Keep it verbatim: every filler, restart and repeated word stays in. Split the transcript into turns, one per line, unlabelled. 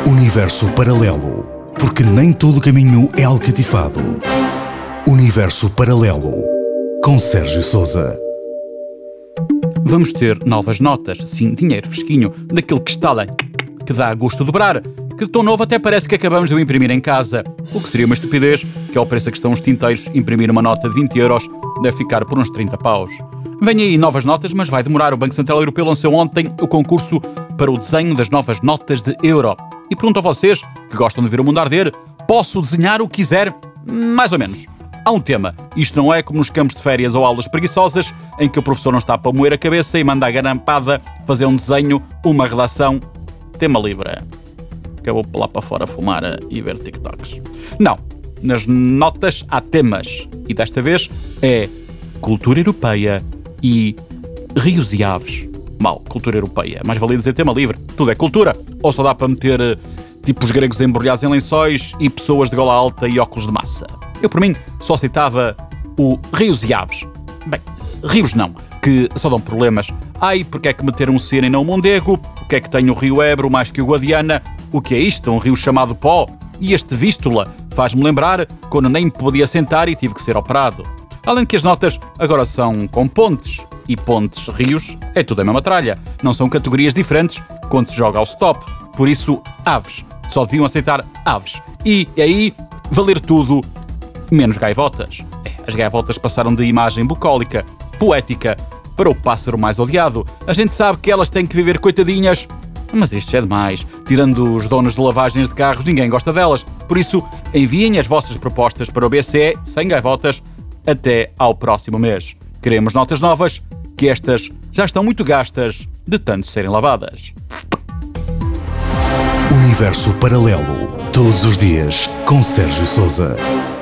Universo Paralelo, porque nem todo caminho é alcatifado. Universo Paralelo, com Sérgio Sousa.
Vamos ter novas notas, sim, dinheiro fresquinho, daquele que estala, que dá gosto de dobrar, que de tão novo até parece que acabamos de o imprimir em casa. O que seria uma estupidez, que ao preço a que estão os tinteiros, imprimir uma nota de vinte euros deve ficar por uns trinta paus. Vêm aí novas notas, mas vai demorar. O Banco Central Europeu lançou ontem o concurso para o desenho das novas notas de euro. E pergunto a vocês, que gostam de ver o mundo arder, posso desenhar o que quiser? Mais ou menos. Há um tema. Isto não é como nos campos de férias ou aulas preguiçosas, em que o professor não está para moer a cabeça e manda a garampada fazer um desenho, uma redação, tema livre. Acabou lá para fora a fumar e ver TikToks. Não. Nas notas há temas. E desta vez é cultura europeia e rios e aves. Mal, cultura europeia. Mais valia dizer tema livre. Tudo é cultura. Ou só dá para meter tipo os gregos embrulhados em lençóis e pessoas de gola alta e óculos de massa. Eu, por mim, só aceitava o rios e aves. Bem, rios não, que só dão problemas. Ai, porque é que meter um C e não um Mondego? O que é que tem o rio Ebro mais que o Guadiana? O que é isto? Um rio chamado Pó? E este Vístula faz-me lembrar quando nem me podia sentar e tive que ser operado. Além de que as notas agora são com pontes. E pontes, rios, é tudo a mesma tralha. Não são categorias diferentes quando se joga ao stop. Por isso, aves. Só deviam aceitar aves. E aí, valer tudo, menos gaivotas. É, as gaivotas passaram de imagem bucólica, poética, para o pássaro mais odiado. A gente sabe que elas têm que viver coitadinhas, mas isto é demais. Tirando os donos de lavagens de carros, ninguém gosta delas. Por isso, enviem as vossas propostas para o B C E, sem gaivotas, até ao próximo mês. Queremos notas novas, que estas já estão muito gastas de tanto serem lavadas.
Universo Paralelo, todos os dias, com Sérgio Sousa.